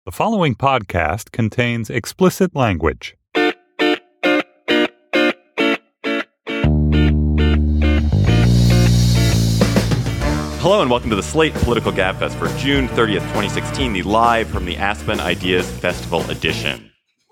The following podcast contains explicit language. Hello and welcome to the Slate Political Gabfest for June 30th, 2016, the live from the Aspen Ideas Festival edition.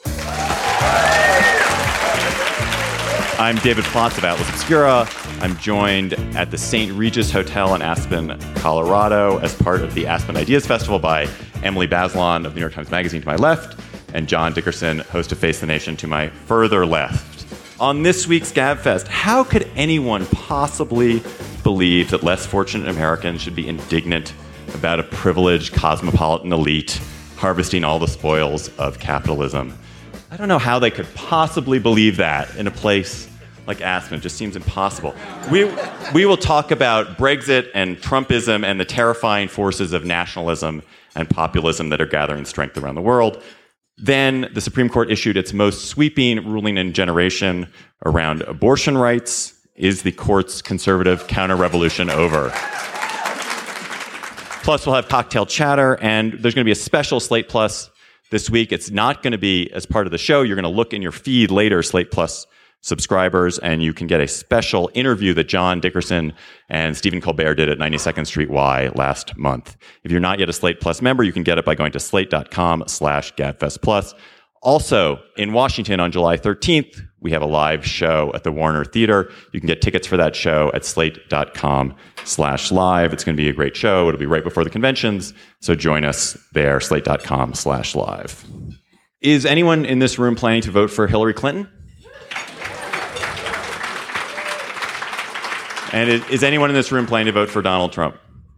I'm David Plotz of Atlas Obscura. I'm joined at the St. Regis Hotel in Aspen, Colorado, as part of the Aspen Ideas Festival by Emily Bazelon of New York Times Magazine to my left, and John Dickerson, host of Face the Nation, to my further left. On this week's Gabfest, how could anyone possibly believe that less fortunate Americans should be indignant about a privileged cosmopolitan elite harvesting all the spoils of capitalism? I don't know how they could possibly believe that in a place like Aspen. It just seems impossible. We will talk about Brexit and Trumpism and the terrifying forces of nationalism and populism that are gathering strength around the world. Then the Supreme Court issued its most sweeping ruling in a generation around abortion rights. Is the court's conservative counter-revolution over? Plus, we'll have cocktail chatter, and there's going to be a special Slate Plus this week. It's not going to be as part of the show. You're going to look in your feed later, Slate Plus subscribers, and you can get a special interview that John Dickerson and Stephen Colbert did at 92nd Street Y last month. If you're not yet a Slate Plus member, you can get it by going to slate.com/GabfestPlus. Also, in Washington on July 13th, we have a live show at the Warner Theater. You can get tickets for that show at slate.com/live. It's going to be a great show. It'll be right before the conventions, so join us there, slate.com/live. Is anyone in this room planning to vote for Hillary Clinton? And is anyone in this room planning to vote for Donald Trump?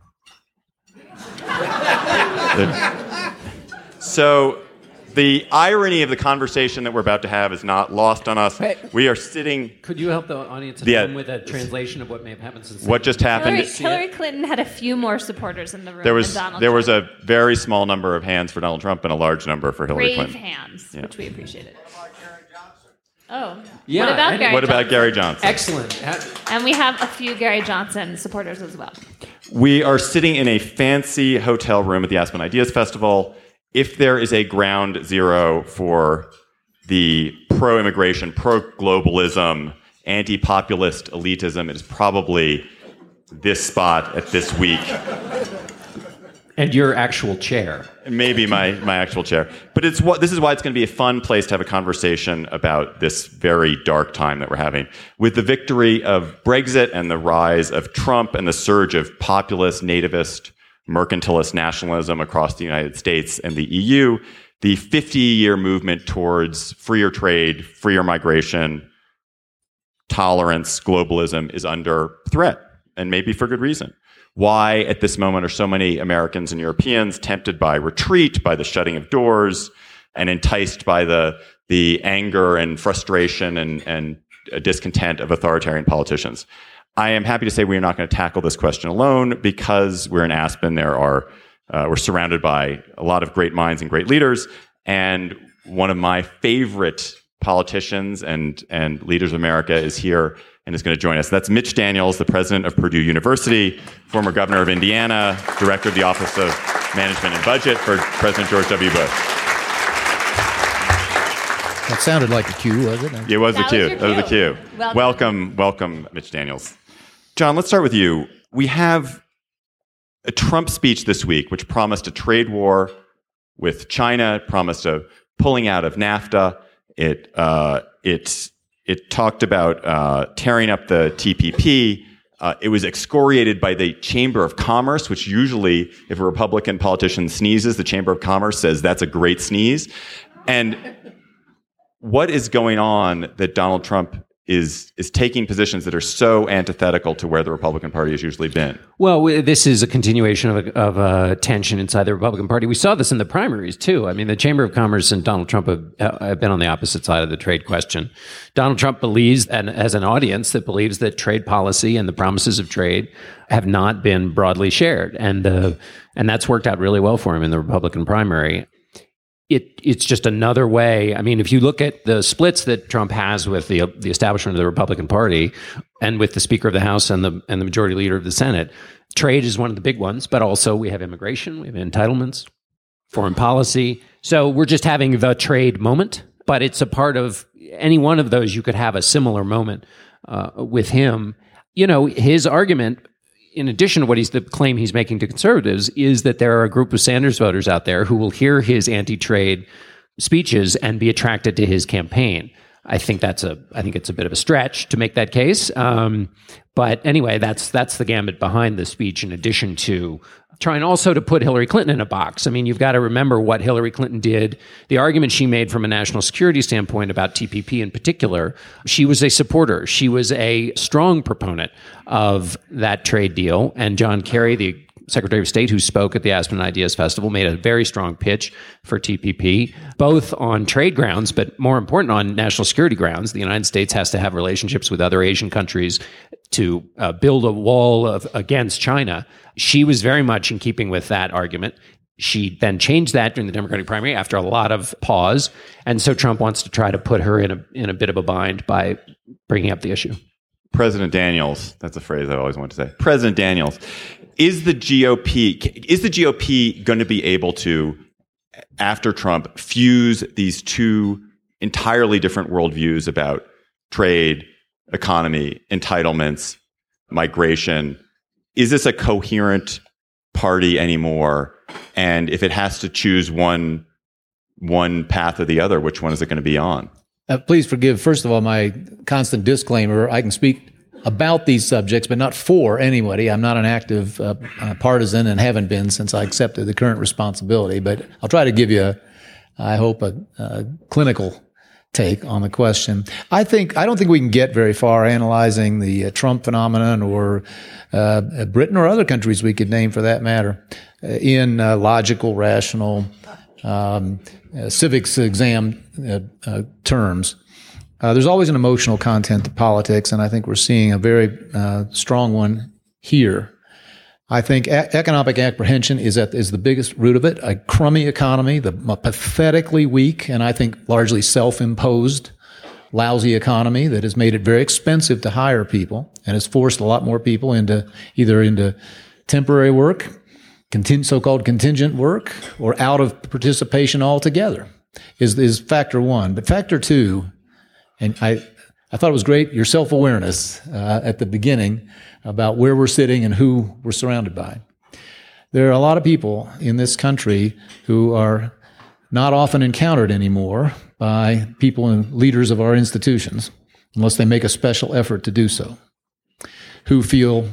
So the irony of the conversation that we're about to have is not lost on us. Hey, we are sitting... Could you help the audience at home with a translation of what may have happened since... What just happened? Hillary Clinton had a few more supporters in the room there than Donald Trump. There was a very small number of hands for Donald Trump and a large number for Hillary Clinton. Brave hands, Yeah. which we appreciated. Oh, Yeah, what about Gary Gary Johnson? Johnson? Excellent. And we have a few Gary Johnson supporters as well. We are sitting in a fancy hotel room at the Aspen Ideas Festival. If there is a ground zero for the pro-immigration, pro-globalism, anti-populist elitism, it is probably this spot at this week. And your actual chair. Maybe my actual chair. But this is why it's going to be a fun place to have a conversation about this very dark time that we're having. With the victory of Brexit and the rise of Trump and the surge of populist, nativist, mercantilist nationalism across the United States and the EU, the 50-year movement towards freer trade, freer migration, tolerance, globalism is under threat, and maybe for good reason. Why, at this moment, are so many Americans and Europeans tempted by retreat, by the shutting of doors, and enticed by the anger and frustration and discontent of authoritarian politicians? I am happy to say we are not going to tackle this question alone because we're in Aspen. We're surrounded by a lot of great minds and great leaders, and one of my favorite politicians and leaders of America is here and is going to join us. That's Mitch Daniels, the president of Purdue University, former governor of Indiana, director of the Office of Management and Budget for President George W. Bush. That sounded like a cue, was it? It was a cue. That That was a cue. Welcome, Mitch Daniels. John, let's start with you. We have a Trump speech this week, which promised a trade war with China, promised a pulling out of NAFTA. It talked about tearing up the TPP. It was excoriated by the Chamber of Commerce, which usually, if a Republican politician sneezes, the Chamber of Commerce says that's a great sneeze. And what is going on that Donald Trump is taking positions that are so antithetical to where the Republican Party has usually been? Well, this is a continuation of a tension inside the Republican Party. We saw this in the primaries, too. I mean, the Chamber of Commerce and Donald Trump have been on the opposite side of the trade question. Donald Trump believes, and has an audience that believes, that trade policy and the promises of trade have not been broadly shared. And that's worked out really well for him in the Republican primary. It's just another way. I mean, if you look at the splits that Trump has with the establishment of the Republican Party and with the Speaker of the House and the Majority Leader of the Senate, trade is one of the big ones, but also we have immigration, we have entitlements. foreign policy. So we're just having the trade moment, but it's a part of any one of those. You could have a similar moment with him. His argument, in addition to the claim he's making to conservatives, is that there are a group of Sanders voters out there who will hear his anti-trade speeches and be attracted to his campaign. I think it's a bit of a stretch to make that case. But anyway, that's the gambit behind the speech, in addition to trying also to put Hillary Clinton in a box. I mean, you've got to remember what Hillary Clinton did, the argument she made from a national security standpoint about TPP in particular. She was a supporter. She was a strong proponent of that trade deal. And John Kerry, the Secretary of State who spoke at the Aspen Ideas Festival, made a very strong pitch for TPP, both on trade grounds, but more important on national security grounds. The United States has to have relationships with other Asian countries to build a wall against China. She was very much in keeping with that argument. She then changed that during the Democratic primary after a lot of pause. And so Trump wants to try to put her in a bit of a bind by bringing up the issue. President Daniels, that's a phrase I always want to say. President Daniels, is the GOP going to be able to, after Trump, fuse these two entirely different worldviews about trade, economy, entitlements, migration? Is this a coherent party anymore? And if it has to choose one path or the other, which one is it going to be on? Please forgive, first of all, my constant disclaimer. I can speak about these subjects, but not for anybody. I'm not an active partisan and haven't been since I accepted the current responsibility. But I'll try to give you, I hope, a clinical take on the question. I don't think we can get very far analyzing the Trump phenomenon or Britain or other countries we could name for that matter in logical, rational, civics exam terms. There's always an emotional content to politics, and I think we're seeing a very strong one here. I think economic apprehension is the biggest root of it. A crummy economy, a pathetically weak, and I think largely self-imposed, lousy economy that has made it very expensive to hire people and has forced a lot more people into temporary work, so-called contingent work, or out of participation altogether is factor one. But factor two, and I thought it was great, your self-awareness at the beginning about where we're sitting and who we're surrounded by. There are a lot of people in this country who are not often encountered anymore by people and leaders of our institutions, unless they make a special effort to do so, who feel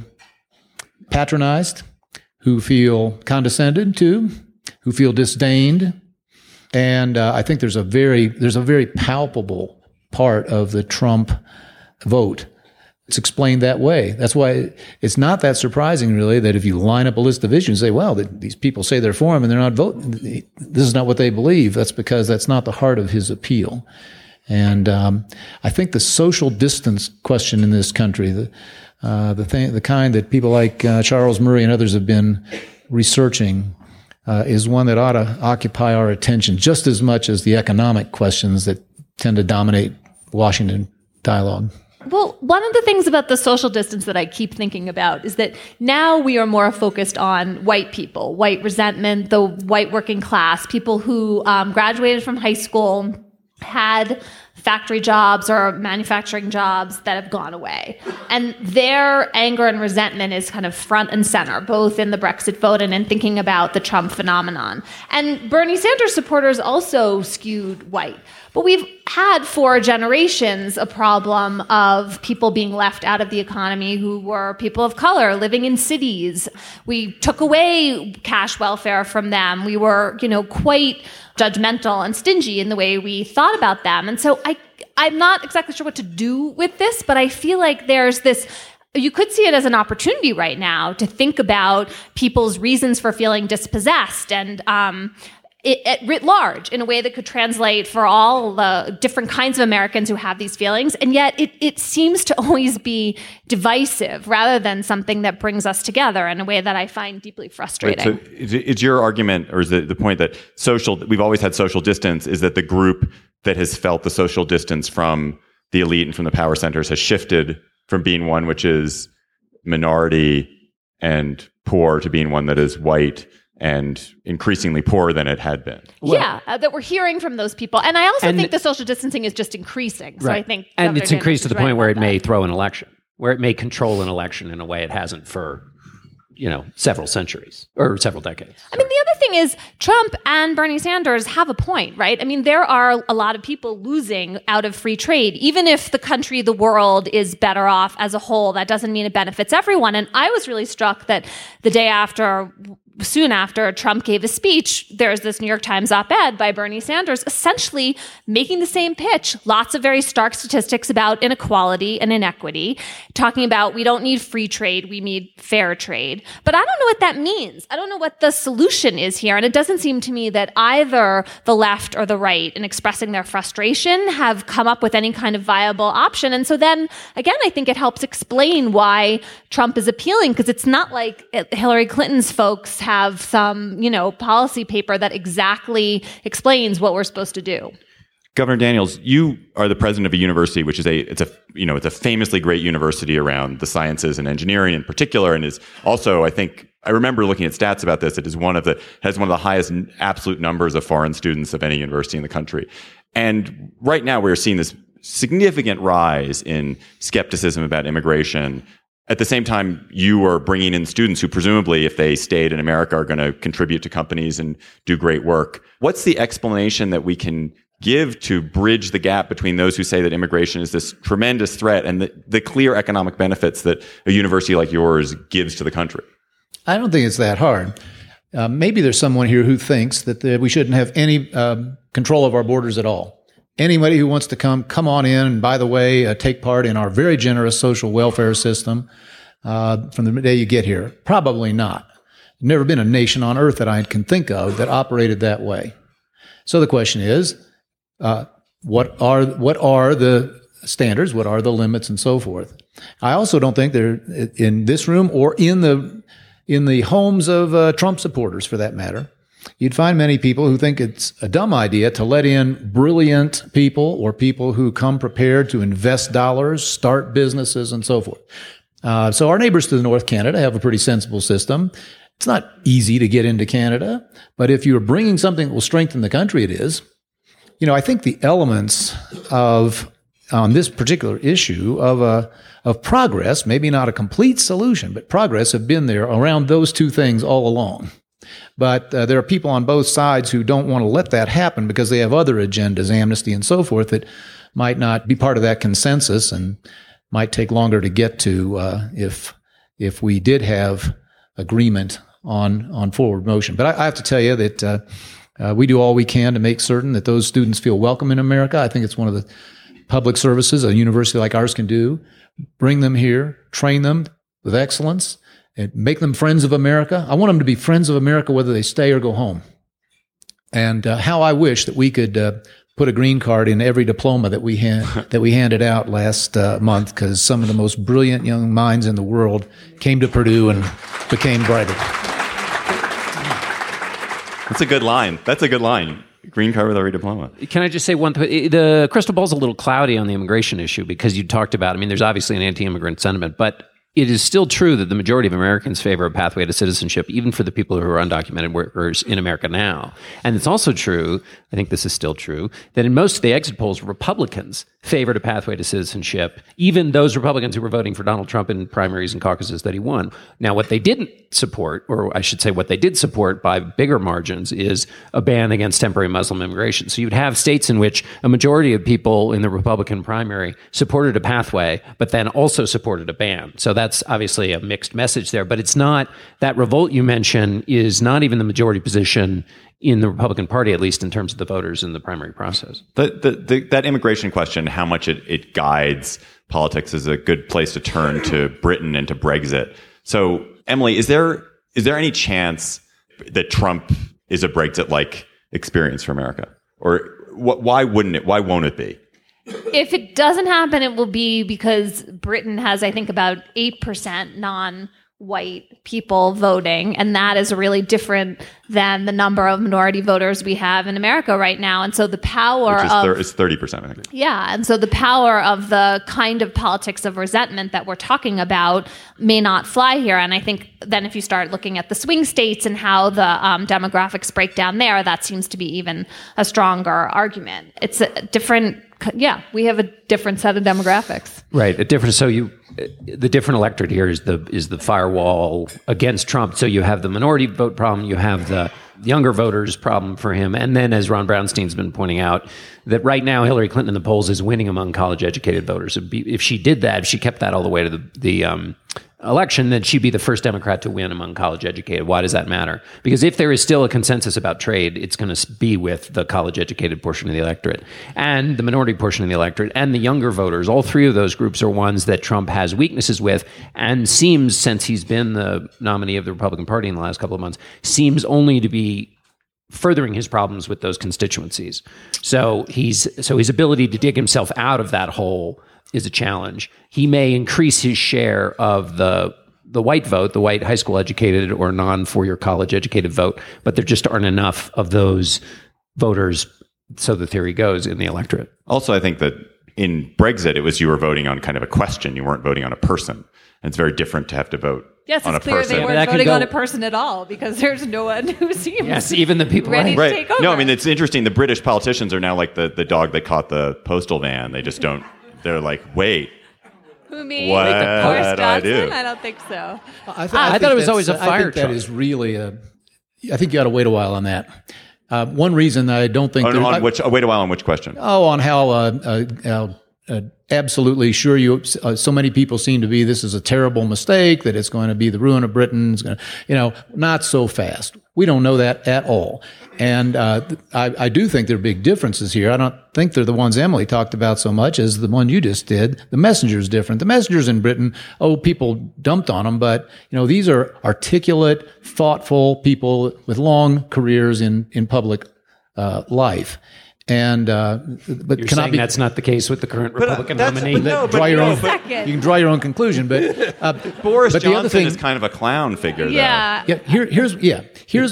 patronized, who feel condescended to, who feel disdained. And I think there's a very palpable part of the Trump vote. It's explained that way. That's why it's not that surprising, really, that if you line up a list of issues and say, well, these people say they're for him and they're not voting, this is not what they believe. That's because that's not the heart of his appeal. And I think the social distance question in this country, the kind that people like Charles Murray and others have been researching, is one that ought to occupy our attention just as much as the economic questions that tend to dominate Washington dialogue. Well, one of the things about the social distance that I keep thinking about is that now we are more focused on white people, white resentment, the white working class, people who graduated from high school, had factory jobs or manufacturing jobs that have gone away. And their anger and resentment is kind of front and center, both in the Brexit vote and in thinking about the Trump phenomenon. And Bernie Sanders supporters also skewed white. But we've had for generations a problem of people being left out of the economy who were people of color living in cities. We took away cash welfare from them. We were, quite judgmental and stingy in the way we thought about them. And so I'm not exactly sure what to do with this, but I feel like there's this, you could see it as an opportunity right now to think about people's reasons for feeling dispossessed and it writ large in a way that could translate for all the different kinds of Americans who have these feelings. And yet it seems to always be divisive rather than something that brings us together in a way that I find deeply frustrating. Right, so is your argument, or is the point that we've always had social distance, is that the group that has felt the social distance from the elite and from the power centers has shifted from being one which is minority and poor to being one that is white and increasingly poorer than it had been. That we're hearing from those people. And I also think the social distancing is just increasing. So I think and it's increased to the point where it may may throw an election, where it may control an election in a way it hasn't for, several centuries or several decades. I mean, the other thing is Trump and Bernie Sanders have a point, right? I mean, there are a lot of people losing out of free trade. Even if the country, the world is better off as a whole, that doesn't mean it benefits everyone. And I was really struck that the day after, soon after Trump gave a speech, there's this New York Times op-ed by Bernie Sanders essentially making the same pitch. Lots of very stark statistics about inequality and inequity, talking about we don't need free trade, we need fair trade. But I don't know what that means. I don't know what the solution is here. And it doesn't seem to me that either the left or the right, in expressing their frustration, have come up with any kind of viable option. And so then, again, I think it helps explain why Trump is appealing, because it's not like Hillary Clinton's folks have some, policy paper that exactly explains what we're supposed to do. Governor Daniels, you are the president of a university, which is it's a famously great university around the sciences and engineering in particular, and is also, I remember looking at stats about this. It is has one of the highest absolute numbers of foreign students of any university in the country. And right now we're seeing this significant rise in skepticism about immigration. At the same time, you are bringing in students who presumably, if they stayed in America, are going to contribute to companies and do great work. What's the explanation that we can give to bridge the gap between those who say that immigration is this tremendous threat and the clear economic benefits that a university like yours gives to the country? I don't think it's that hard. Maybe there's someone here who thinks that we shouldn't have any control of our borders at all. Anybody who wants to come on in, and by the way, take part in our very generous social welfare system from the day you get here. Probably not. There's never been a nation on earth that I can think of that operated that way. So the question is, what are the standards? What are the limits, and so forth? I also don't think they're in this room or in the homes of Trump supporters, for that matter. You'd find many people who think it's a dumb idea to let in brilliant people or people who come prepared to invest dollars, start businesses, and so forth. So our neighbors to the north, Canada, have a pretty sensible system. It's not easy to get into Canada, but if you're bringing something that will strengthen the country, it is. I think the elements on this particular issue of progress, maybe not a complete solution, but progress, have been there around those two things all along. But there are people on both sides who don't want to let that happen because they have other agendas, amnesty and so forth, that might not be part of that consensus and might take longer to get to if we did have agreement on forward motion. But I have to tell you that we do all we can to make certain that those students feel welcome in America. I think it's one of the public services a university like ours can do. Bring them here, train them with excellence, and make them friends of America. I want them to be friends of America whether they stay or go home. And how I wish that we could put a green card in every diploma that we handed out last month, because some of the most brilliant young minds in the world came to Purdue and became brighter. That's a good line. Green card with every diploma. Can I just say one thing? The crystal ball's a little cloudy on the immigration issue because you talked about, there's obviously an anti-immigrant sentiment, but it is still true that the majority of Americans favor a pathway to citizenship, even for the people who are undocumented workers in America now. And it's also true, I think this is still true, that in most of the exit polls, Republicans favored a pathway to citizenship, even those Republicans who were voting for Donald Trump in primaries and caucuses that he won. Now, what they didn't support, or I should say what they did support by bigger margins, is a ban against temporary Muslim immigration. So you'd have states in which a majority of people in the Republican primary supported a pathway, but then also supported a ban. So that's obviously a mixed message there, but it's not, that revolt you mention is not even the majority position in the Republican Party, at least in terms of the voters in the primary process. That immigration question, how much it guides politics, is a good place to turn to Britain and to Brexit. So, Emily, is there any chance that Trump is a Brexit-like experience for America? Or why wouldn't it? Why won't it be? If it doesn't happen, it will be because Britain has, I think, about 8% white people voting, and that is really different than the number of minority voters we have in America right now. And so the power it's 30%, I think. Yeah, and so the power of the kind of politics of resentment that we're talking about may not fly here. And I think then if you start looking at the swing states and how the demographics break down there, that seems to be even a stronger argument. It's a different, we have a different set of demographics. Right, the different electorate here is the firewall against Trump. So you have the minority vote problem, you have the younger voters problem for him, and then as Ron Brownstein's been pointing out, that right now Hillary Clinton in the polls is winning among college-educated voters. If she did that, if she kept that all the way to the election, then she'd be the first Democrat to win among college-educated. Why does that matter? Because if there is still a consensus about trade, it's going to be with the college-educated portion of the electorate and the minority portion of the electorate and the younger voters. All three of those groups are ones that Trump has weaknesses with and seems, since he's been the nominee of the Republican Party in the last couple of months, seems only to be furthering his problems with those constituencies. So his ability to dig himself out of that hole is a challenge. He may increase his share of the white vote, the white high school educated or non-four-year college educated vote, but there just aren't enough of those voters, so the theory goes, in the electorate. Also, I think that in Brexit, it was you were voting on kind of a question. You weren't voting on a person. And it's very different to have to vote on a person. Yes, it's clear they weren't voting on a person at all because there's no one who seems yes, even the people ready to take over. No, I mean, it's interesting. The British politicians are now like the dog that caught the postal van. They just don't. They're like, wait. Who, me? What Boris did Johnson? I do? I don't think so. I thought it was always a fire I think truck. that is really I think you got to wait a while on that. One reason I don't think... Wait a while on which question? On how absolutely sure you so many people seem to be this is a terrible mistake, that it's going to be the ruin of Britain. It's going to, not so fast. We don't know that at all. And I do think there are big differences here. I don't think they're the ones Emily talked about so much as the one you just did. The Messenger's different. The Messengers in Britain, people dumped on them, but these are articulate, thoughtful people with long careers in public life. And but You're saying that's not the case with the current Republican nominee. You can draw your own conclusion. But Boris but Johnson is kind of a clown figure. Yeah. Though. Here's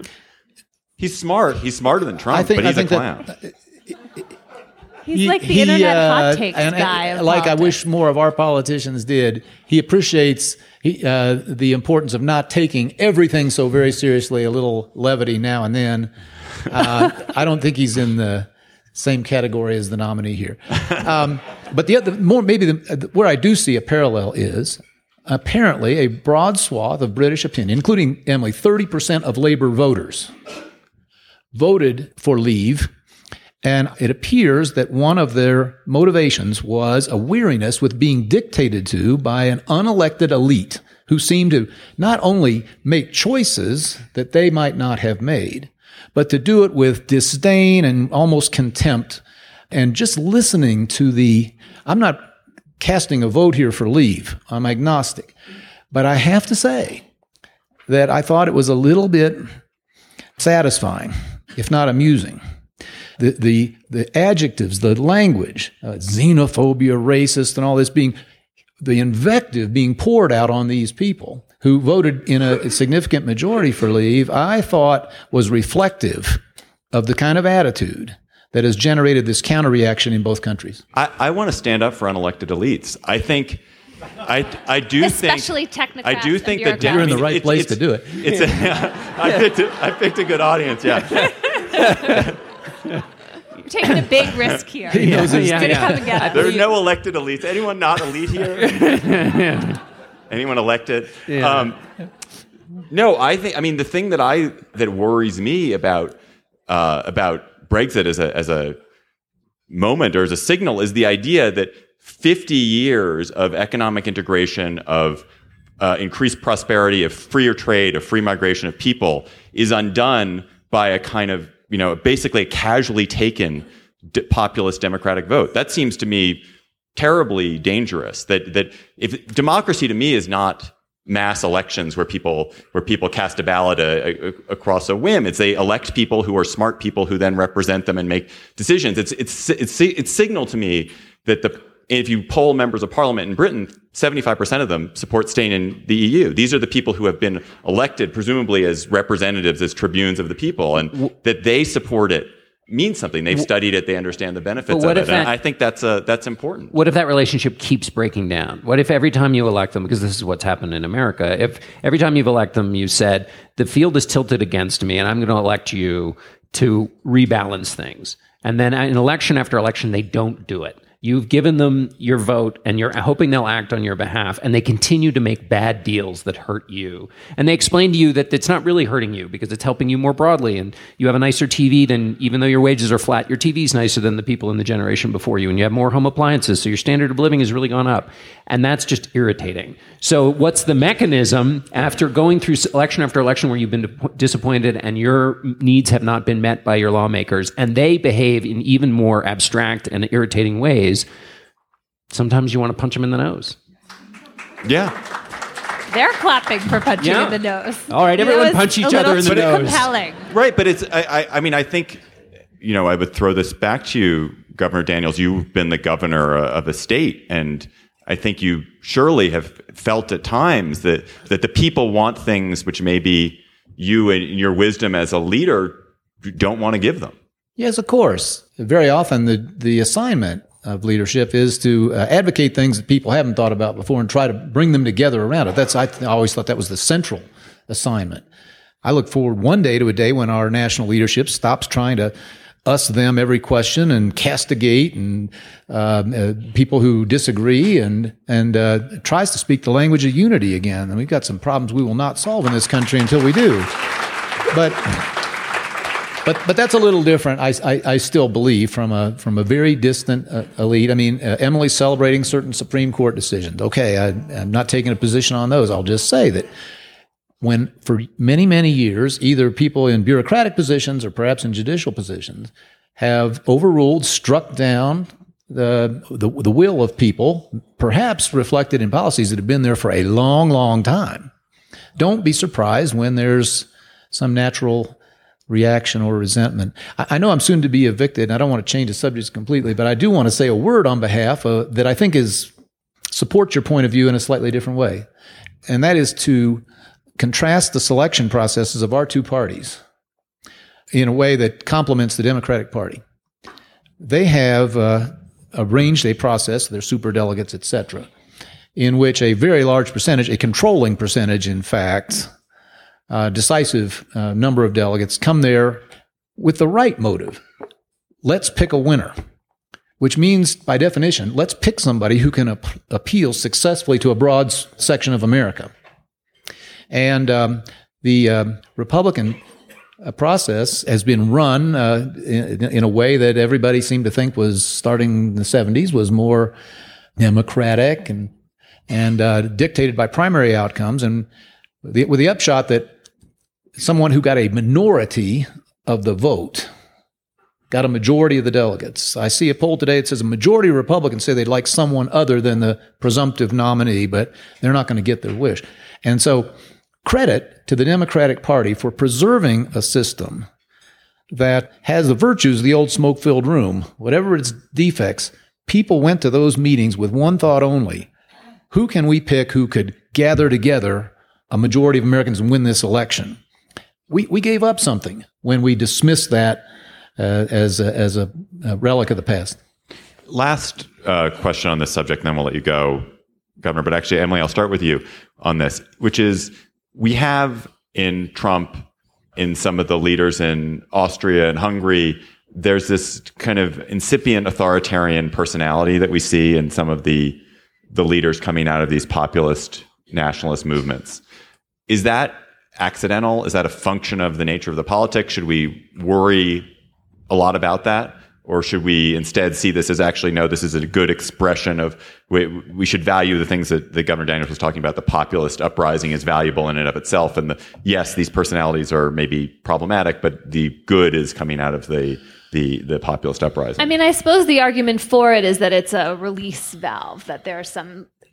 he's smart. He's smarter than Trump, but he's a clown. He's like the internet hot takes guy. Of like politics. I wish more of our politicians did. He appreciates the importance of not taking everything so very seriously. A little levity now and then. I don't think he's in the same category as the nominee here. But where I do see a parallel is apparently a broad swath of British opinion, including Emily, 30% of Labour voters voted for leave. And it appears that one of their motivations was a weariness with being dictated to by an unelected elite who seemed to not only make choices that they might not have made, but to do it with disdain and almost contempt, and just listening to I'm not casting a vote here for leave. I'm agnostic. But I have to say that I thought it was a little bit satisfying, if not amusing. The adjectives, the language, xenophobia, racist, and all this the invective being poured out on these people who voted in a significant majority for leave, I thought was reflective of the kind of attitude that has generated this counter-reaction in both countries. I want to stand up for unelected elites. I think, especially technocrats. I do think that you're in the right place to do it. I picked a good audience. Yeah. You're taking a big risk here. He knows He's going to come and get us. There are no elected elites. Anyone not elite here? Anyone elected? Yeah. No, the thing that worries me about Brexit as a moment or as a signal is the idea that 50 years of economic integration, of increased prosperity, of freer trade, of free migration of people is undone by a kind of, basically a casually taken populist democratic vote. That seems to me terribly dangerous. That if democracy to me is not mass elections where people cast a ballot across a whim. It's they elect people who are smart people who then represent them and make decisions. It's signal to me that if you poll members of parliament in Britain, 75% of them support staying in the EU. These are the people who have been elected, presumably as representatives, as tribunes of the people, and that they support it means something. They've studied it. They understand the benefits of it. And I think that's important. What if that relationship keeps breaking down? What if every time you elect them, because this is what's happened in America, if every time you've elected them, you said, the field is tilted against me and I'm going to elect you to rebalance things. And then in election after election, they don't do it. You've given them your vote and you're hoping they'll act on your behalf, and they continue to make bad deals that hurt you. And they explain to you that it's not really hurting you because it's helping you more broadly, and you have a nicer TV than, even though your wages are flat, your TV's nicer than the people in the generation before you, and you have more home appliances, so your standard of living has really gone up. And that's just irritating. So what's the mechanism after going through election after election where you've been disappointed and your needs have not been met by your lawmakers, and they behave in even more abstract and irritating ways? Sometimes you want to punch them in the nose. Yeah. They're clapping for punching in the nose. All right, everyone punch each other in the nose. Compelling. Right, but it's, I mean, I think, I would throw this back to you, Governor Daniels. You've been the governor of a state, and I think you surely have felt at times that the people want things which maybe you and your wisdom as a leader don't want to give them. Yes, of course. Very often the assignment of leadership is to advocate things that people haven't thought about before and try to bring them together around it. I always thought that was the central assignment. I look forward one day to a day when our national leadership stops trying to us them every question and castigate and people who disagree and tries to speak the language of unity again. And we've got some problems we will not solve in this country until we do. But that's a little different. I still believe from a very distant elite. I mean, Emily's celebrating certain Supreme Court decisions. Okay, I'm not taking a position on those. I'll just say that when for many, many years, either people in bureaucratic positions or perhaps in judicial positions have overruled, struck down the will of people, perhaps reflected in policies that have been there for a long, long time. Don't be surprised when there's some natural reaction or resentment. I know I'm soon to be evicted, and I don't want to change the subject completely, but I do want to say a word on behalf that I think supports your point of view in a slightly different way. And that is to contrast the selection processes of our two parties in a way that complements the Democratic Party. They have arranged a process, their superdelegates, et cetera, in which a very large percentage, a controlling percentage, in fact, decisive number of delegates come there with the right motive. Let's pick a winner, which means, by definition, let's pick somebody who can appeal successfully to a broad section of America. And the Republican process has been run in a way that everybody seemed to think was, starting in the 70s, was more democratic and dictated by primary outcomes, and with the upshot that someone who got a minority of the vote got a majority of the delegates. I see a poll today that says a majority of Republicans say they'd like someone other than the presumptive nominee, but they're not going to get their wish. And so credit to the Democratic Party for preserving a system that has the virtues of the old smoke-filled room. Whatever its defects, people went to those meetings with one thought only. Who can we pick who could gather together a majority of Americans and win this election? We gave up something when we dismissed that as a relic of the past. Last question on this subject, and then we'll let you go, Governor. But actually, Emily, I'll start with you on this, which is we have in Trump, in some of the leaders in Austria and Hungary, there's this kind of incipient authoritarian personality that we see in some of the leaders coming out of these populist nationalist movements. Is that accidental? Is that a function of the nature of the politics? Should we worry a lot about that? Or should we instead see this as actually, no, this is a good expression of, we should value the things that Governor Daniels was talking about. The populist uprising is valuable in and of itself. And yes, these personalities are maybe problematic, but the good is coming out of the populist uprising. I mean, I suppose the argument for it is that it's a release valve, that there are some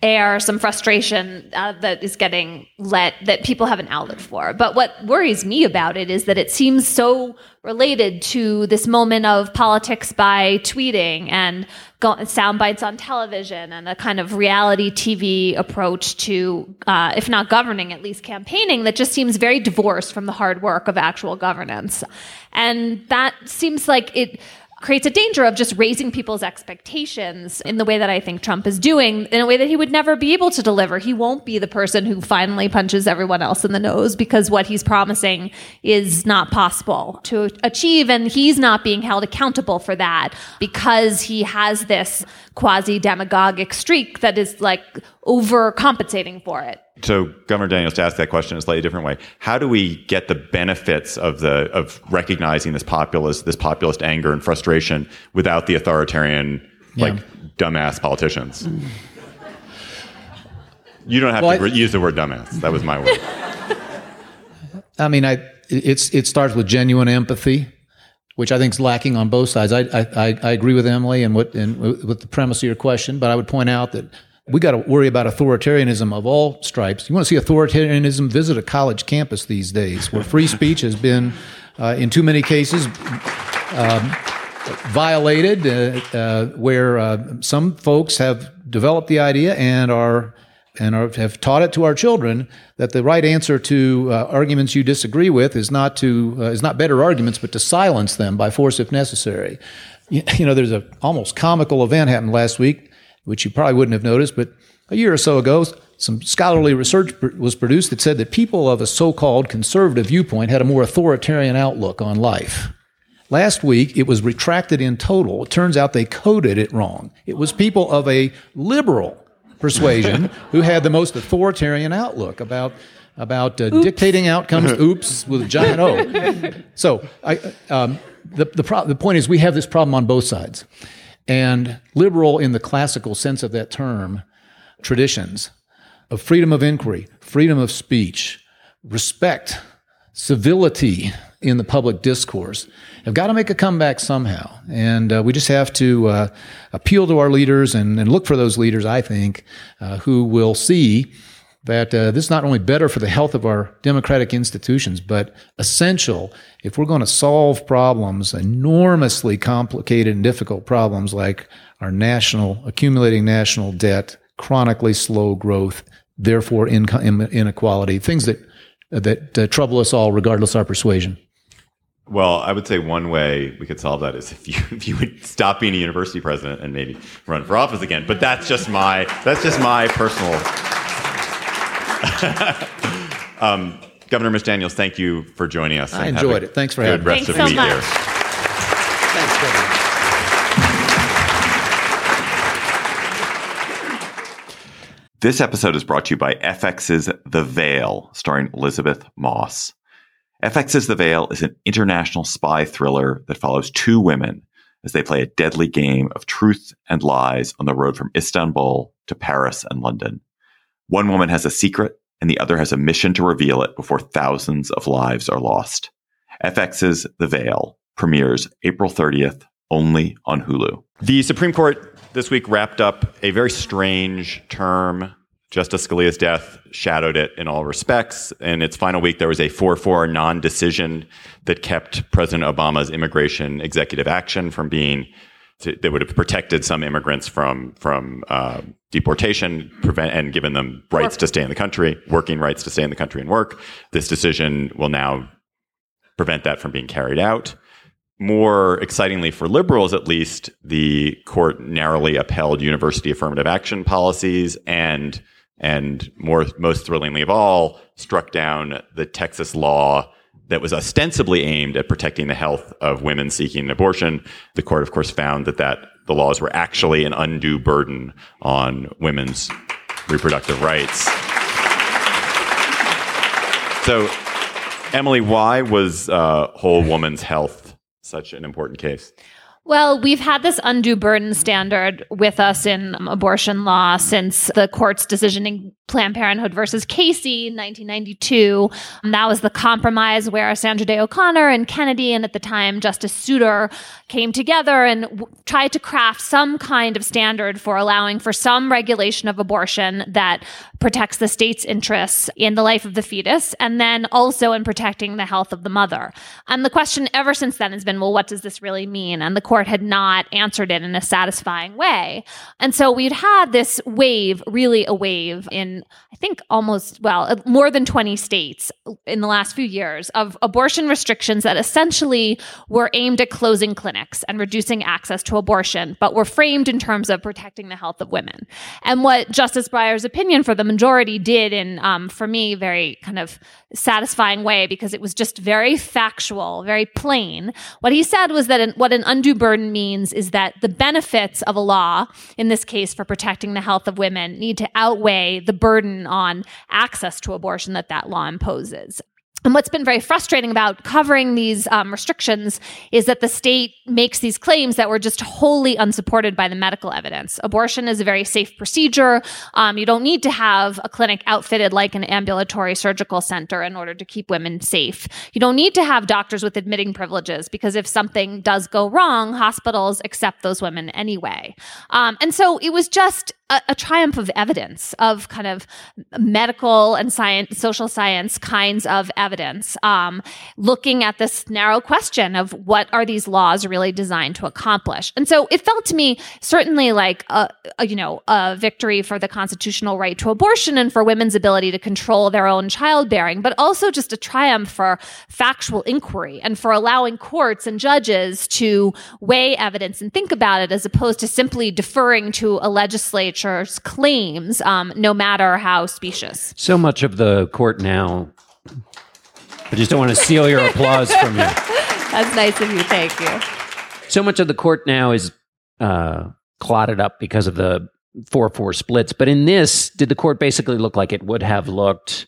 air some frustration that is getting that people have an outlet for. But what worries me about it is that it seems so related to this moment of politics by tweeting and sound bites on television and a kind of reality TV approach to, if not governing, at least campaigning, that just seems very divorced from the hard work of actual governance. And that seems like it creates a danger of just raising people's expectations in the way that I think Trump is doing, in a way that he would never be able to deliver. He won't be the person who finally punches everyone else in the nose, because what he's promising is not possible to achieve, and he's not being held accountable for that because he has this quasi-demagogic streak that is like overcompensating for it. So, Governor Daniels, to ask that question in a slightly different way, how do we get the benefits of recognizing this populist anger and frustration without the authoritarian, dumbass politicians? You don't have to use the word dumbass. That was my word. I mean, it starts with genuine empathy, which I think is lacking on both sides. I agree with Emily and with the premise of your question, but I would point out that we got to worry about authoritarianism of all stripes. You want to see authoritarianism? Visit a college campus these days, where free speech has been, in too many cases, violated. Where some folks have developed the idea and have taught it to our children that the right answer to arguments you disagree with is not better arguments, but to silence them by force if necessary. You know, there's a almost comical event happened last week, which you probably wouldn't have noticed, but a year or so ago, some scholarly research was produced that said that people of a so-called conservative viewpoint had a more authoritarian outlook on life. Last week, it was retracted in total. It turns out they coded it wrong. It was people of a liberal persuasion who had the most authoritarian outlook about dictating outcomes. Oops, with a giant O. So the point is, we have this problem on both sides. And liberal, in the classical sense of that term, traditions of freedom of inquiry, freedom of speech, respect, civility in the public discourse have got to make a comeback somehow. And we just have to appeal to our leaders and look for those leaders, I think, who will see that this is not only better for the health of our democratic institutions, but essential if we're going to solve problems, enormously complicated and difficult problems like our accumulating national debt, chronically slow growth, therefore inequality, things that trouble us all regardless of our persuasion. Well, I would say one way we could solve that is if you would stop being a university president and maybe run for office again. But that's just my personal. Governor Mitch Daniels, thank you for joining us. I enjoyed it. Thanks for having me. Thanks so much. Thanks, Governor. This episode is brought to you by FX's The Veil, starring Elizabeth Moss. FX's The Veil is an international spy thriller that follows two women as they play a deadly game of truth and lies on the road from Istanbul to Paris and London. One woman has a secret, and the other has a mission to reveal it before thousands of lives are lost. FX's The Veil premieres April 30th, only on Hulu. The Supreme Court this week wrapped up a very strange term. Justice Scalia's death shadowed it in all respects. In its final week, there was a 4-4 non-decision that kept President Obama's immigration executive action from being that would have protected some immigrants from deportation, and given them rights to stay in the country, working rights to stay in the country and work. This decision will now prevent that from being carried out. More excitingly for liberals, at least, the court narrowly upheld university affirmative action policies and most thrillingly of all, struck down the Texas law that was ostensibly aimed at protecting the health of women seeking an abortion. The court, of course, found that the laws were actually an undue burden on women's reproductive rights. So, Emily, why was whole woman's health such an important case? Well, we've had this undue burden standard with us in abortion law since the court's decision in Planned Parenthood versus Casey in 1992. That was the compromise where Sandra Day O'Connor and Kennedy, and at the time Justice Souter, came together and tried to craft some kind of standard for allowing for some regulation of abortion that protects the state's interests in the life of the fetus, and then also in protecting the health of the mother. And the question ever since then has been, well, what does this really mean? And the court had not answered it in a satisfying way. And so we'd had this wave, really a wave in, I think more than 20 states in the last few years of abortion restrictions that essentially were aimed at closing clinics and reducing access to abortion, but were framed in terms of protecting the health of women. And what Justice Breyer's opinion for the majority did in, for me, very kind of satisfying way, because it was just very factual, very plain. What he said was that what an undue burden means is that the benefits of a law, in this case for protecting the health of women, need to outweigh the burden on access to abortion that law imposes. And what's been very frustrating about covering these restrictions is that the state makes these claims that were just wholly unsupported by the medical evidence. Abortion is a very safe procedure. You don't need to have a clinic outfitted like an ambulatory surgical center in order to keep women safe. You don't need to have doctors with admitting privileges, because if something does go wrong, hospitals accept those women anyway. And so it was just a triumph of evidence, of kind of medical and science, social science kinds of evidence, looking at this narrow question of what are these laws really designed to accomplish. And so it felt to me certainly like a victory for the constitutional right to abortion and for women's ability to control their own childbearing, but also just a triumph for factual inquiry and for allowing courts and judges to weigh evidence and think about it, as opposed to simply deferring to a legislature's claims, no matter how specious. So much of the court now, I just don't want to steal your applause from you. That's nice of you. Thank you. So much of the court now is clotted up because of the 4-4 splits. But in this, did the court basically look like it would have looked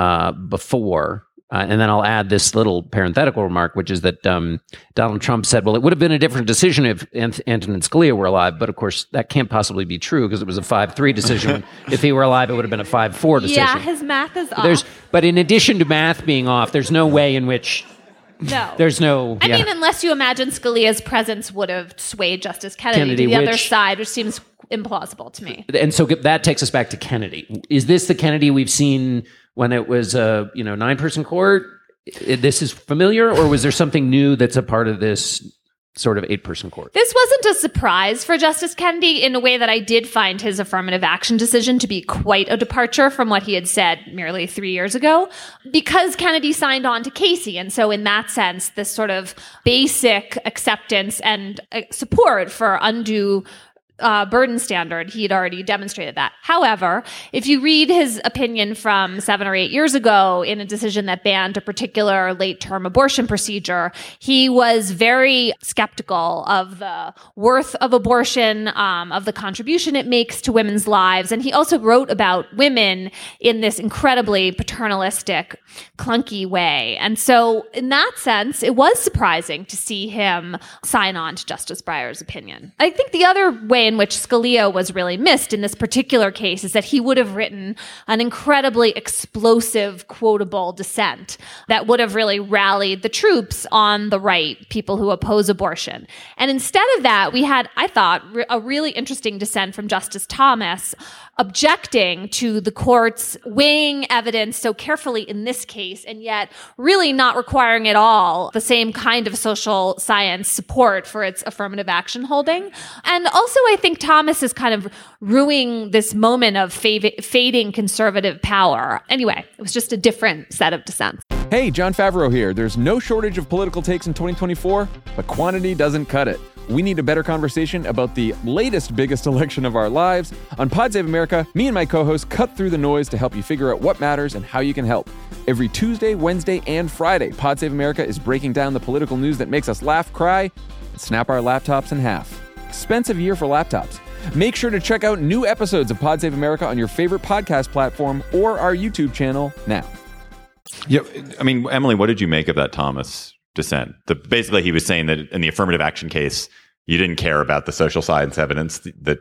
before? And then I'll add this little parenthetical remark, which is that Donald Trump said, well, it would have been a different decision if Antonin Scalia were alive. But of course, that can't possibly be true, because it was a 5-3 decision. If he were alive, it would have been a 5-4 decision. Yeah, his math is off. But in addition to math being off, there's no way in which... No. There's no... I mean, unless you imagine Scalia's presence would have swayed Justice Kennedy to the other side, which seems implausible to me. And so that takes us back to Kennedy. Is this the Kennedy we've seen when it was a 9-person court? This is familiar, or was there something new that's a part of this sort of 8-person court? This wasn't a surprise for Justice Kennedy, in a way that I did find his affirmative action decision to be quite a departure from what he had said merely 3 years ago, because Kennedy signed on to Casey. And so in that sense, this sort of basic acceptance and support for undue burden standard, he had already demonstrated that. However, if you read his opinion from 7 or 8 years ago in a decision that banned a particular late-term abortion procedure, he was very skeptical of the worth of abortion, of the contribution it makes to women's lives. And he also wrote about women in this incredibly paternalistic, clunky way. And so in that sense, it was surprising to see him sign on to Justice Breyer's opinion. I think the other way in which Scalia was really missed in this particular case is that he would have written an incredibly explosive, quotable dissent that would have really rallied the troops on the right, people who oppose abortion. And instead of that, we had, I thought, a really interesting dissent from Justice Thomas, objecting to the court's weighing evidence so carefully in this case, and yet really not requiring at all the same kind of social science support for its affirmative action holding. And also, I think Thomas is kind of ruining this moment of fading conservative power. Anyway, it was just a different set of dissents. Hey, Jon Favreau here. There's no shortage of political takes in 2024, but quantity doesn't cut it. We need a better conversation about the latest, biggest election of our lives. On Pod Save America, me and my co-hosts cut through the noise to help you figure out what matters and how you can help. Every Tuesday, Wednesday, and Friday, Pod Save America is breaking down the political news that makes us laugh, cry, and snap our laptops in half. Expensive year for laptops. Make sure to check out new episodes of Pod Save America on your favorite podcast platform or our YouTube channel now. Yeah, I mean, Emily, what did you make of that Thomas dissent? Basically, he was saying that in the affirmative action case, You didn't care about the social science evidence, that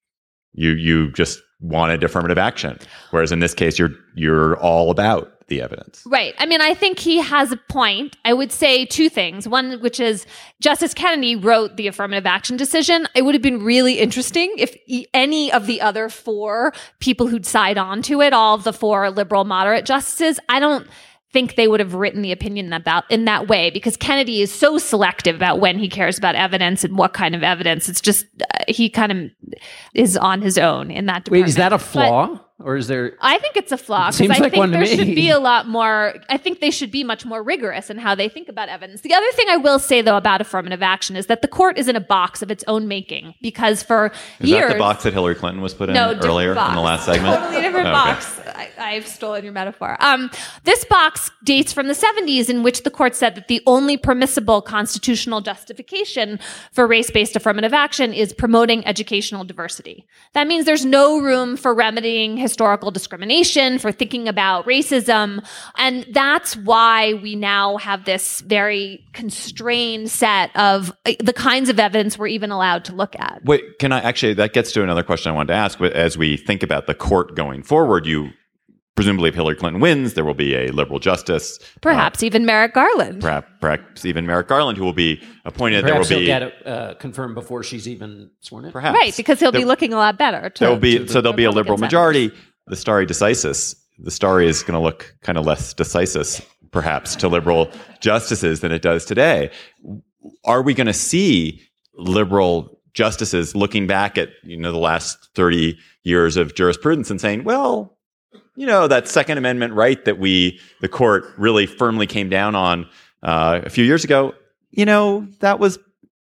you just wanted affirmative action. Whereas in this case, you're all about the evidence. Right. I mean, I think he has a point. I would say two things. One, which is Justice Kennedy wrote the affirmative action decision. It would have been really interesting if any of the other four people who'd signed on to it, all of the four liberal moderate justices, I don't think they would have written the opinion in that way, because Kennedy is so selective about when he cares about evidence and what kind of evidence. It's just he kind of is on his own in that department. Wait, is that a flaw? Or is there? I think it's a flaw, because Seems I like think one to there me. should be a lot more. I think they should be much more rigorous in how they think about evidence. The other thing I will say, though, about affirmative action is that the court is in a box of its own making, because for years. Is that the box that Hillary Clinton was put in earlier box. in the last segment? Totally different box. I've stolen your metaphor. This box dates from the 70s, in which the court said that the only permissible constitutional justification for race-based affirmative action is promoting educational diversity. That means there's no room for remedying historical discrimination, for thinking about racism. And that's why we now have this very constrained set of the kinds of evidence we're even allowed to look at. Wait, that gets to another question I wanted to ask. As we think about the court going forward, presumably if Hillary Clinton wins, there will be a liberal justice. Perhaps even Merrick Garland. Perhaps even Merrick Garland, who will be appointed. Perhaps there will he'll be get it confirmed before she's even sworn in. Perhaps. Right, because he'll be looking a lot better. There'll be a liberal Republican majority. The stare decisis. The stare is going to look kind of less decisis, perhaps, to liberal justices than it does today. Are we going to see liberal justices looking back at the last 30 years of jurisprudence and saying, well, that Second Amendment right that the court really firmly came down on a few years ago, that was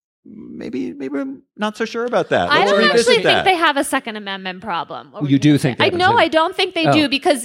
maybe we're not so sure about that. I Let's don't revisit actually that. think they have a Second Amendment problem. You do think they have a No, Second- I don't think they do, because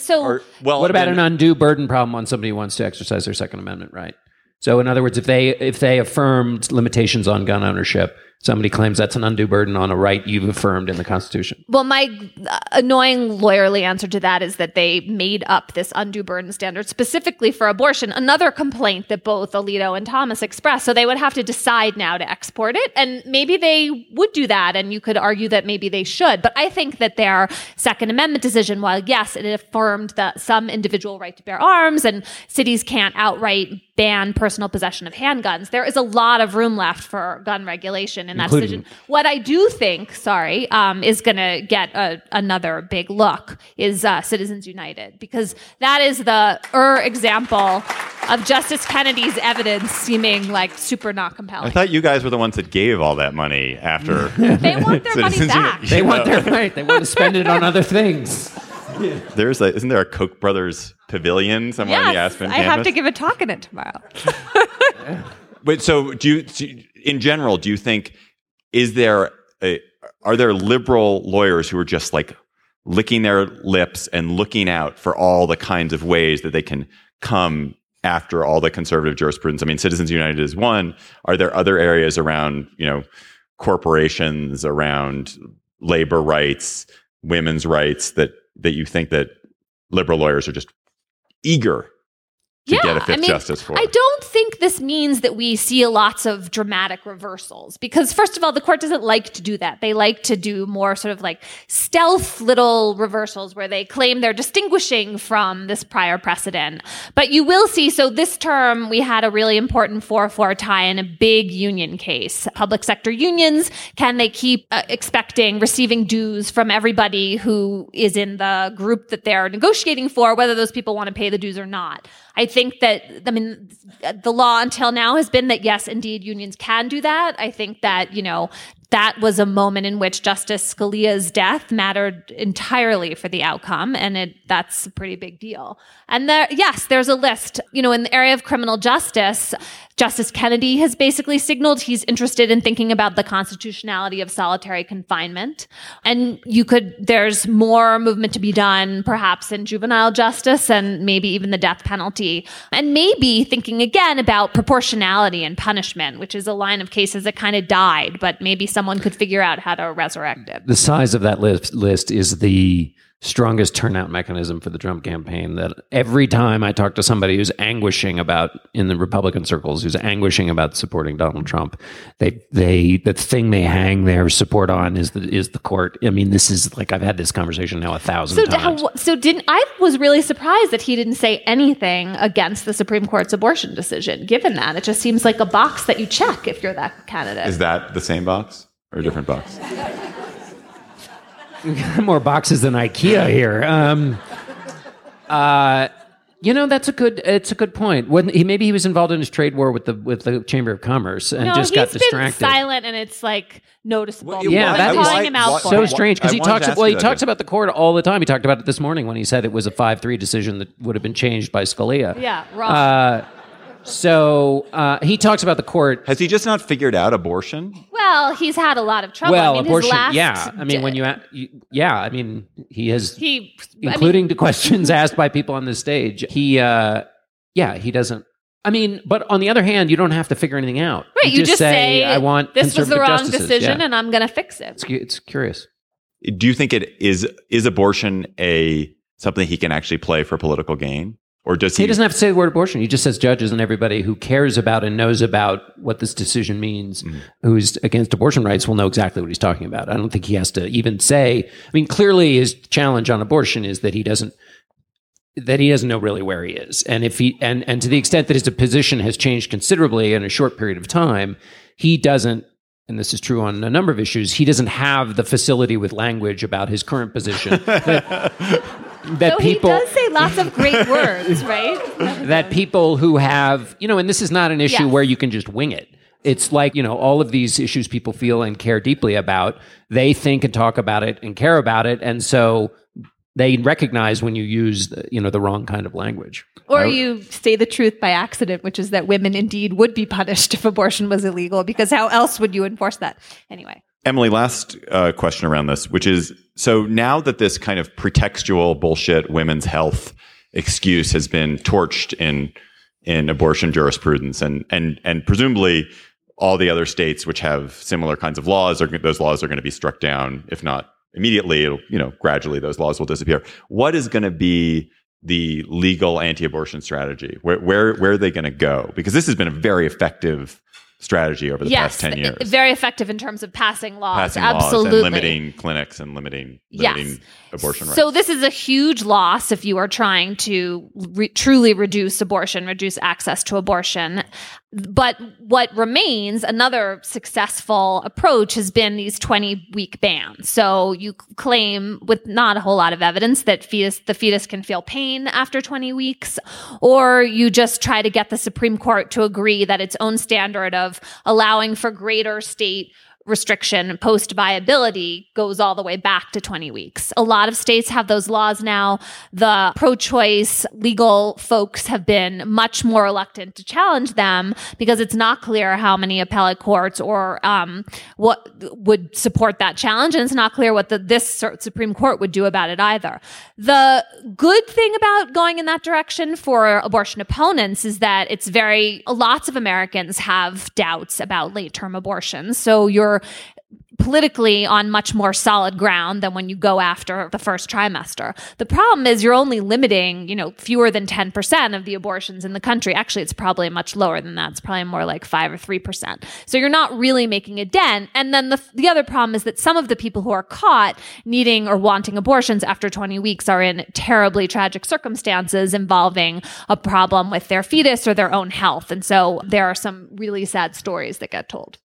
What about an undue burden problem on somebody who wants to exercise their Second Amendment right? So in other words, if they affirmed limitations on gun ownership, somebody claims that's an undue burden on a right you've affirmed in the Constitution. Well, my annoying lawyerly answer to that is that they made up this undue burden standard specifically for abortion, another complaint that both Alito and Thomas expressed. So they would have to decide now to export it, and maybe they would do that, and you could argue that maybe they should. But I think that their Second Amendment decision, while yes, it affirmed some individual right to bear arms and cities can't outright ban personal possession of handguns, there is a lot of room left for gun regulation in that decision. What I do think, is going to get another big look is Citizens United, because that is the example of Justice Kennedy's evidence seeming like super not compelling. I thought you guys were the ones that gave all that money after. They want their money Citizens back. United. They want their right. They want to spend it on other things. Isn't there a Koch brothers pavilion somewhere in the Aspen I campus? have to give a talk in it tomorrow. Wait, so in general, do you think, are there liberal lawyers who are just like licking their lips and looking out for all the kinds of ways that they can come after all the conservative jurisprudence? I mean, Citizens United is one. Are there other areas around, corporations, around labor rights, women's rights that you think that liberal lawyers are just eager to get a fifth justice for? I don't think this means that we see lots of dramatic reversals, because first of all, the court doesn't like to do that. They like to do more sort of like stealth little reversals where they claim they're distinguishing from this prior precedent. But you will see, so this term we had a really important 4-4 tie in a big union case. Public sector unions, can they keep receiving dues from everybody who is in the group that they're negotiating for, whether those people want to pay the dues or not? I think that, the law until now has been that, yes, indeed, unions can do that. I think that, that was a moment in which Justice Scalia's death mattered entirely for the outcome, and that's a pretty big deal. And there's a list. In the area of criminal justice, Justice Kennedy has basically signaled he's interested in thinking about the constitutionality of solitary confinement. And there's more movement to be done, perhaps in juvenile justice and maybe even the death penalty. And maybe thinking again about proportionality and punishment, which is a line of cases that kind of died, but maybe someone could figure out how to resurrect it. The size of that list is the strongest turnout mechanism for the Trump campaign. That every time I talk to somebody who's anguishing about, in the Republican circles, who's anguishing about supporting Donald Trump, the thing they hang their support on is the court. I mean, this is like, I've had this conversation now 1,000 times. I was really surprised that he didn't say anything against the Supreme Court's abortion decision. Given that, it just seems like a box that you check if you're that candidate. Is that the same box or a different box? More boxes than IKEA here. It's a good point. Maybe he was involved in his trade war with the Chamber of Commerce and just got distracted. He's been silent, and it's like noticeable. That calling him out so strange because he talks about the court all the time. He talked about it this morning when he said it was a 5-3 decision that would have been changed by Scalia. Yeah, wrong. So he talks about the court. Has he just not figured out abortion? Well, he's had a lot of trouble. Well, abortion, yeah. I mean, he has, including the questions asked by people on this stage. He doesn't. I mean, but on the other hand, you don't have to figure anything out. Right, you just say, I want this was the wrong justices. decision, and I'm going to fix it. It's curious. Do you think it is abortion something he can actually play for political gain? Or does he doesn't have to say the word abortion. He just says judges and everybody who cares about and knows about what this decision means, who's against abortion rights, will know exactly what he's talking about. I don't think he has to even say. I mean, clearly his challenge on abortion is that he doesn't know really where he is, and if he and to the extent that his position has changed considerably in a short period of time, he doesn't. And this is true on a number of issues. He doesn't have the facility with language about his current position. That people, he does say lots of great words, right? That people who have, and this is not an issue where you can just wing it. It's like, all of these issues people feel and care deeply about, they think and talk about it and care about it. And so they recognize when you use the wrong kind of language. Or you say the truth by accident, which is that women indeed would be punished if abortion was illegal, because how else would you enforce that? Anyway. Emily, last question around this, which is, so now that this kind of pretextual bullshit women's health excuse has been torched in abortion jurisprudence, and presumably all the other states which have similar kinds of laws, those laws are going to be struck down, if not immediately, gradually those laws will disappear. What is going to be the legal anti-abortion strategy? Where are they going to go? Because this has been a very effective strategy over the past 10 years. Very effective in terms of passing laws. Absolutely. And limiting clinics and limiting abortion rights. So this is a huge loss if you are trying to truly reduce abortion, reduce access to abortion. But what remains, another successful approach, has been these 20-week bans. So you claim, with not a whole lot of evidence, that the fetus can feel pain after 20 weeks, or you just try to get the Supreme Court to agree that its own standard of allowing for greater state restriction post-viability goes all the way back to 20 weeks. A lot of states have those laws now. The pro-choice legal folks have been much more reluctant to challenge them because it's not clear how many appellate courts or what would support that challenge, and it's not clear what this Supreme Court would do about it either. The good thing about going in that direction for abortion opponents is that lots of Americans have doubts about late-term abortions. So you're politically on much more solid ground than when you go after the first trimester. The problem is you're only limiting, fewer than 10% of the abortions in the country. Actually, it's probably much lower than that. It's probably more like 5 or 3%. So you're not really making a dent. And then the other problem is that some of the people who are caught needing or wanting abortions after 20 weeks are in terribly tragic circumstances involving a problem with their fetus or their own health. And so there are some really sad stories that get told.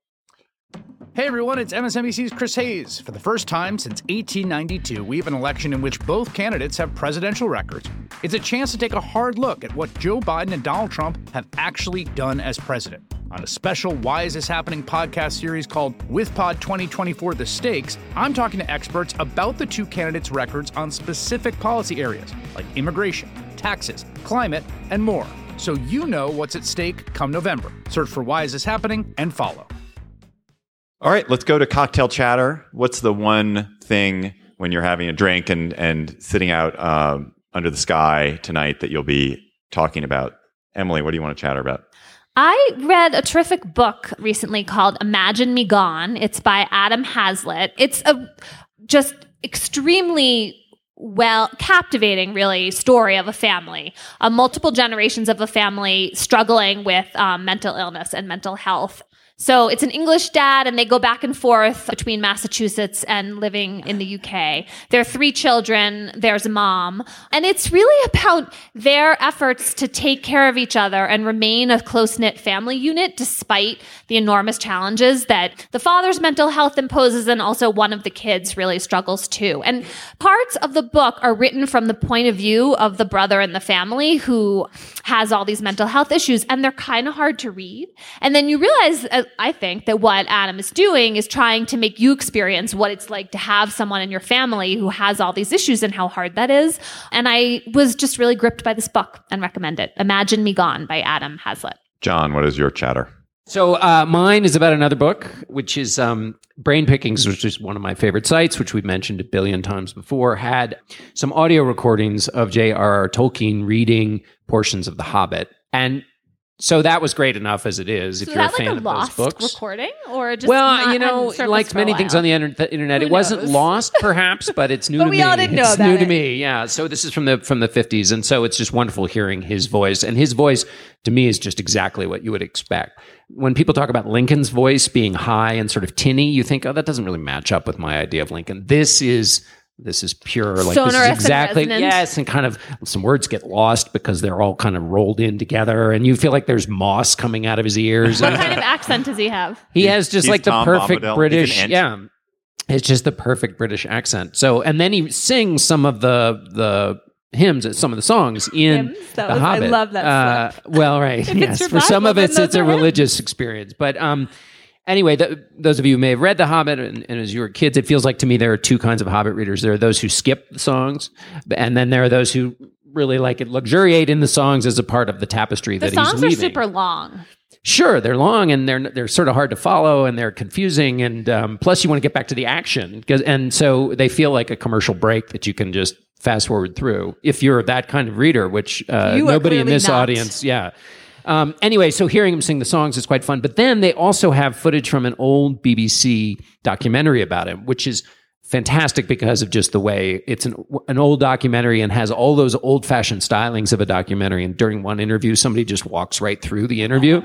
Hey everyone, it's MSNBC's Chris Hayes. For the first time since 1892, we have an election in which both candidates have presidential records. It's a chance to take a hard look at what Joe Biden and Donald Trump have actually done as president. On a special Why Is This Happening podcast series called WithPod 2024 The Stakes, I'm talking to experts about the two candidates' records on specific policy areas like immigration, taxes, climate, and more. So you know what's at stake come November. Search for Why Is This Happening and follow. All right, let's go to cocktail chatter. What's the one thing when you're having a drink and sitting out under the sky tonight that you'll be talking about? Emily, what do you want to chatter about? I read a terrific book recently called Imagine Me Gone. It's by Adam Hazlitt. It's a just extremely captivating, really, story of a family, multiple generations of a family struggling with mental illness and mental health. So it's an English dad, and they go back and forth between Massachusetts and living in the UK. There are 3 children. There's a mom. And it's really about their efforts to take care of each other and remain a close-knit family unit despite the enormous challenges that the father's mental health imposes, and also one of the kids really struggles too. And parts of the book are written from the point of view of the brother in the family who has all these mental health issues, and they're kind of hard to read. And then you realize, I think, that what Adam is doing is trying to make you experience what it's like to have someone in your family who has all these issues and how hard that is. And I was just really gripped by this book and recommend it. Imagine Me Gone by Adam Hazlitt. John, what is your chatter? So mine is about another book, which is Brain Pickings, which is one of my favorite sites, which we've mentioned a billion times before, had some audio recordings of J.R.R. Tolkien reading portions of The Hobbit. And so that was great enough as it is. So if you're a that fan like a of lost those books, recording, or just like many things on the internet, it wasn't lost, perhaps, but it's new but to we me. all didn't know it's about new it. to me, yeah. So this is from the 50s, and so it's just wonderful hearing his voice. And his voice, to me, is just exactly what you would expect. When people talk about Lincoln's voice being high and sort of tinny, you think, oh, that doesn't really match up with my idea of Lincoln. This is pure, like sonorous, this is exactly, and resonant. yes, and kind of some words get lost because they're all kind of rolled in together, and you feel like there's moss coming out of his ears. What kind of accent does he have? He has just He's like the Tom perfect Bombadil. British, He's an yeah. It's just the perfect British accent. So, and then he sings some of the hymns, some of the songs in Hymns? The I Hobbit. love that slip. Well, right, If yes. it's For some of revival, it's then it's those a are hymns. religious experience, but anyway, those of you who may have read The Hobbit, and as you were kids, it feels like to me there are 2 kinds of Hobbit readers. There are those who skip the songs, and then there are those who really like it, luxuriate in the songs as a part of the tapestry The that he's songs are weaving. super long. Sure, they're long and they're sort of hard to follow and they're confusing, and plus you want to get back to the action, and so they feel like a commercial break that you can just fast forward through if you're that kind of reader, which nobody in this audience, yeah. Anyway, so hearing him sing the songs is quite fun. But then they also have footage from an old BBC documentary about him, which is fantastic because of just the way it's an old documentary and has all those old-fashioned stylings of a documentary. And during one interview, somebody just walks right through the interview.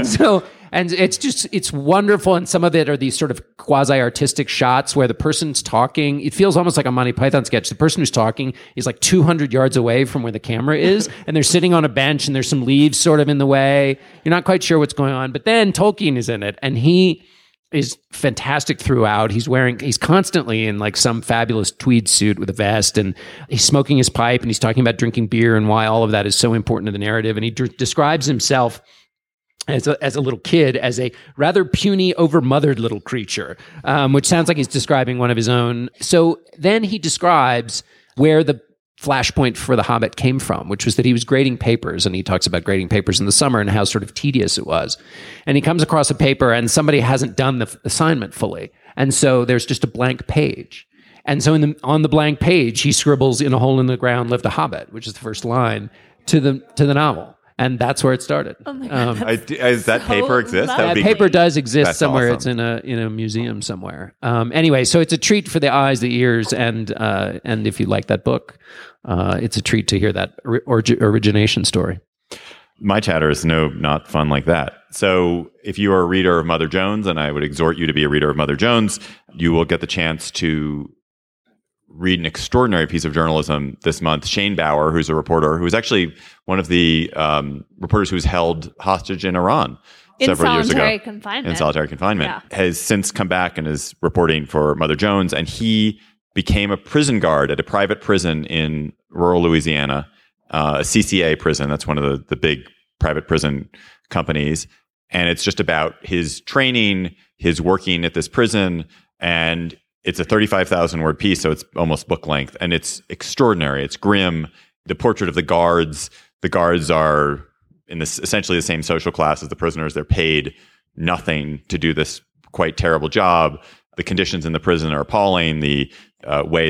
And it's wonderful. And some of it are these sort of quasi-artistic shots where the person's talking. It feels almost like a Monty Python sketch. The person who's talking is like 200 yards away from where the camera is, and they're sitting on a bench, and there's some leaves sort of in the way. You're not quite sure what's going on. But then Tolkien is in it, and he is fantastic throughout. He's constantly in like some fabulous tweed suit with a vest, and he's smoking his pipe, and he's talking about drinking beer and why all of that is so important to the narrative. And he describes himself as a little kid as a rather puny, overmothered little creature, which sounds like he's describing one of his own. So then he describes where the flashpoint for The Hobbit came from, which was that he was grading papers, and he talks about grading papers in the summer and how sort of tedious it was. And he comes across a paper and somebody hasn't done the assignment fully. And so there's just a blank page. And so on the blank page, he scribbles, "In a hole in the ground lived a hobbit," which is the first line to the novel. And that's where it started. Oh my God, Does that paper exist? lovely. That paper does exist That's somewhere. awesome. It's in a museum somewhere. Anyway, so it's a treat for the eyes, the ears, and if you like that book, it's a treat to hear that origination story. My chatter is not fun like that. So if you are a reader of Mother Jones, and I would exhort you to be a reader of Mother Jones, you will get the chance to read an extraordinary piece of journalism this month. Shane Bauer, who's a reporter, who's actually one of the reporters who was held hostage in Iran several years ago. In solitary confinement. Yeah. Has since come back and is reporting for Mother Jones. And he became a prison guard at a private prison in rural Louisiana, a CCA prison. That's one of the big private prison companies. And it's just about his training, his working at this prison, and it's a 35,000 word piece, so it's almost book length, and it's extraordinary. It's grim. The portrait of the guards are in this essentially the same social class as the prisoners. They're paid nothing to do this quite terrible job. The conditions in the prison are appalling. The way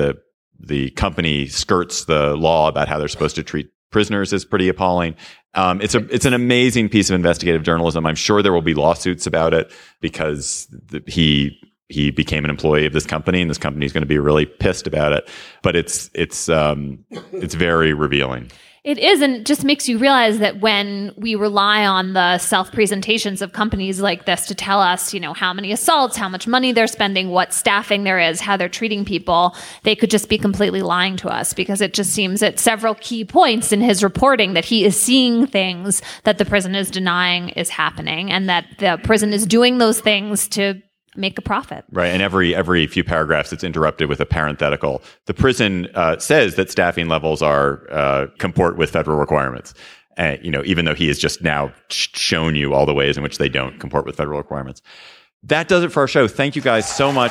the company skirts the law about how they're supposed to treat prisoners is pretty appalling. It's an amazing piece of investigative journalism. I'm sure there will be lawsuits about it because he he became an employee of this company, and this company is going to be really pissed about it. But it's very revealing. It is, and it just makes you realize that when we rely on the self-presentations of companies like this to tell us, how many assaults, how much money they're spending, what staffing there is, how they're treating people, they could just be completely lying to us, because it just seems at several key points in his reporting that he is seeing things that the prison is denying is happening, and that the prison is doing those things to make a profit. Right. And every few paragraphs, it's interrupted with a parenthetical. The prison says that staffing levels are comport with federal requirements. Even though he has just now shown you all the ways in which they don't comport with federal requirements. That does it for our show. Thank you guys so much.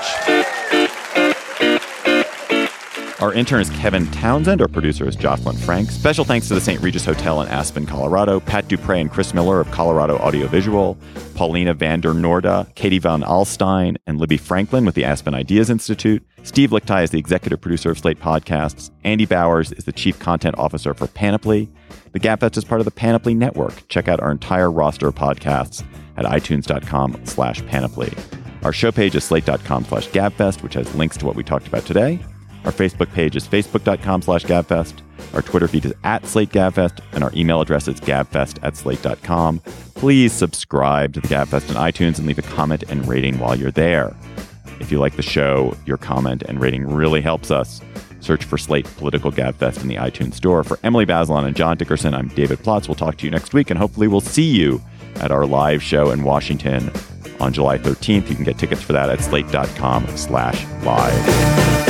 Our intern is Kevin Townsend. Our producer is Jocelyn Frank. Special thanks to the St. Regis Hotel in Aspen, Colorado, Pat Dupre and Chris Miller of Colorado Audiovisual, Paulina Vander Norda, Katie Van Alstein, and Libby Franklin with the Aspen Ideas Institute. Steve Lichtai is the executive producer of Slate Podcasts. Andy Bowers is the chief content officer for Panoply. The Gabfest is part of the Panoply Network. Check out our entire roster of podcasts at itunes.com/Panoply. Our show page is slate.com/Gabfest, which has links to what we talked about today. Our Facebook page is facebook.com/Gabfest. Our Twitter feed is @SlateGabfest, and our email address is gabfest@slate.com. Please subscribe to the Gabfest on iTunes and leave a comment and rating while you're there. If you like the show, your comment and rating really helps us. Search for Slate Political Gabfest in the iTunes store. For Emily Bazelon and John Dickerson, I'm David Plotz. We'll talk to you next week, and hopefully we'll see you at our live show in Washington on July 13th. You can get tickets for that at slate.com/live.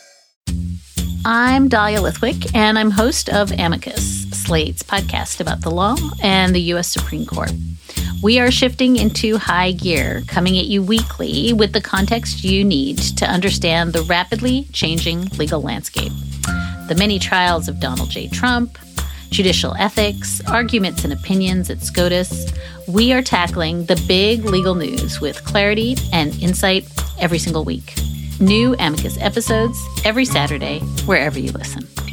I'm Dahlia Lithwick, and I'm host of Amicus, Slate's podcast about the law and the U.S. Supreme Court. We are shifting into high gear, coming at you weekly with the context you need to understand the rapidly changing legal landscape. The many trials of Donald J. Trump, judicial ethics, arguments and opinions at SCOTUS. We are tackling the big legal news with clarity and insight every single week. New Amicus episodes every Saturday, wherever you listen.